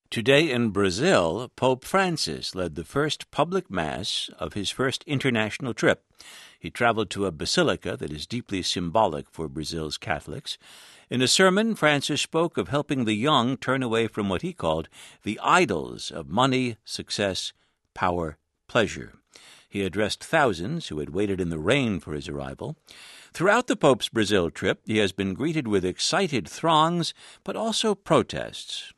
Today in Brazil, Pope Francis led the first public mass of his first international trip. He traveled to a basilica that is deeply symbolic for Brazil's Catholics. In a sermon, Francis spoke of helping the young turn away from what he called the idols of money, success, power, pleasure. He addressed thousands who had waited in the rain for his arrival. Throughout the Pope's Brazil trip, he has been greeted with excited throngs, but also protests.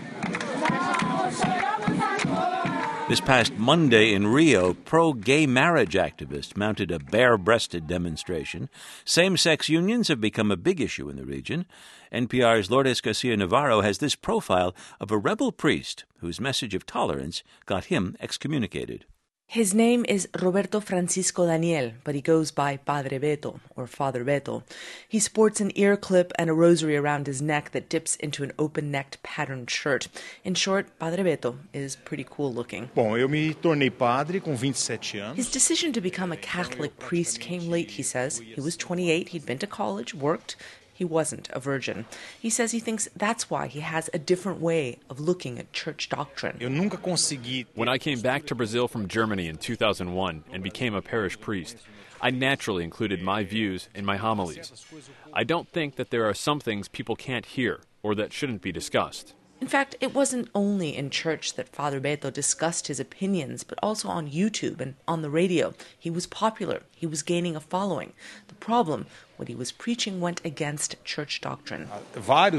This past Monday in Rio, pro-gay marriage activists mounted a bare-breasted demonstration. Same-sex unions have become a big issue in the region. NPR's Lourdes Garcia-Navarro has this profile of a rebel priest whose message of tolerance got him excommunicated. His name is Roberto Francisco Daniel, but he goes by Padre Beto, or Father Beto. He sports an ear clip and a rosary around his neck that dips into an open-necked patterned shirt. In short, Padre Beto is pretty cool looking. Eu me tornei padre com 27 anos. His decision to become a Catholic priest came late, he says. He was 28, he'd been to college, worked. He wasn't a virgin. He says he thinks that's why he has a different way of looking at church doctrine. When I came back to Brazil from Germany in 2001 and became a parish priest, I naturally included my views in my homilies. I don't think that there are some things people can't hear or that shouldn't be discussed. In fact, it wasn't only in church that Father Beto discussed his opinions, but also on YouTube and on the radio. He was popular. He was gaining a following. The problem, what he was preaching went against church doctrine. What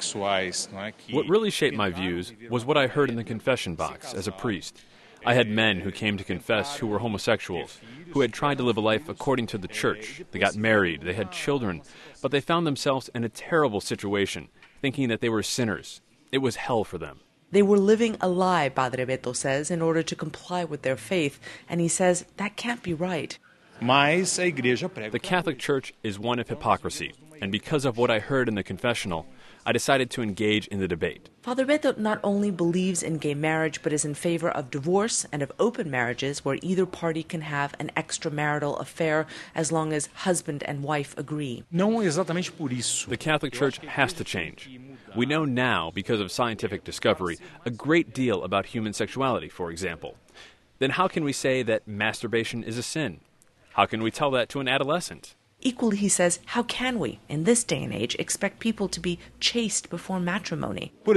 really shaped my views was what I heard in the confession box as a priest. I had men who came to confess who were homosexuals, who had tried to live a life according to the church. They got married, they had children, but they found themselves in a terrible situation, thinking that they were sinners. It was hell for them. They were living a lie, Padre Beto says, in order to comply with their faith, and he says that can't be right. The Catholic Church is one of hypocrisy, and because of what I heard in the confessional, I decided to engage in the debate. Father Beto not only believes in gay marriage, but is in favor of divorce and of open marriages where either party can have an extramarital affair as long as husband and wife agree. The Catholic Church has to change. We know now, because of scientific discovery, a great deal about human sexuality, for example. Then how can we say that masturbation is a sin? How can we tell that to an adolescent? Equally, he says, how can we, in this day and age, expect people to be chaste before matrimony? I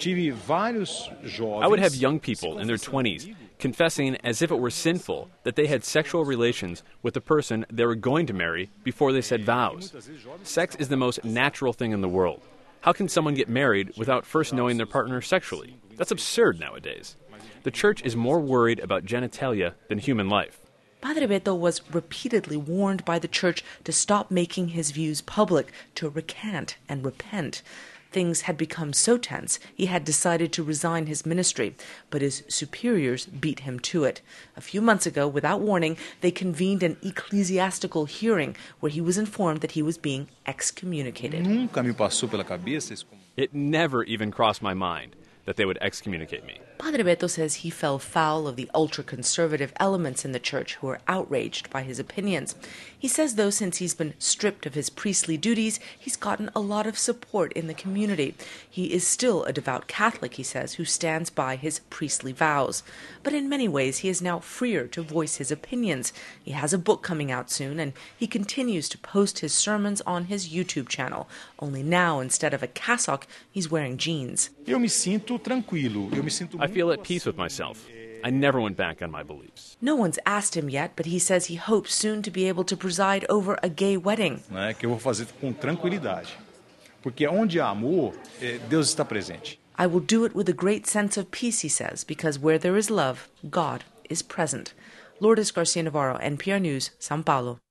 would have young people in their 20s confessing as if it were sinful that they had sexual relations with the person they were going to marry before they said vows. Sex is the most natural thing in the world. How can someone get married without first knowing their partner sexually? That's absurd nowadays. The Church is more worried about genitalia than human life. Padre Beto was repeatedly warned by the Church to stop making his views public, to recant and repent. Things had become so tense, he had decided to resign his ministry, but his superiors beat him to it. A few months ago, without warning, they convened an ecclesiastical hearing where he was informed that he was being excommunicated. It never even crossed my mind that they would excommunicate me. Padre Beto says he fell foul of the ultra-conservative elements in the church who are outraged by his opinions. He says, though, since he's been stripped of his priestly duties, he's gotten a lot of support in the community. He is still a devout Catholic, he says, who stands by his priestly vows. But in many ways, he is now freer to voice his opinions. He has a book coming out soon, and he continues to post his sermons on his YouTube channel. Only now, instead of a cassock, he's wearing jeans. I feel at peace with myself. I never went back on my beliefs. No one's asked him yet, but he says he hopes soon to be able to preside over a gay wedding. Que eu vou fazer com tranquilidade. Porque onde há amor, Deus está presente. I will do it with a great sense of peace, he says, because where there is love, God is present. Lourdes Garcia-Navarro, NPR News, São Paulo.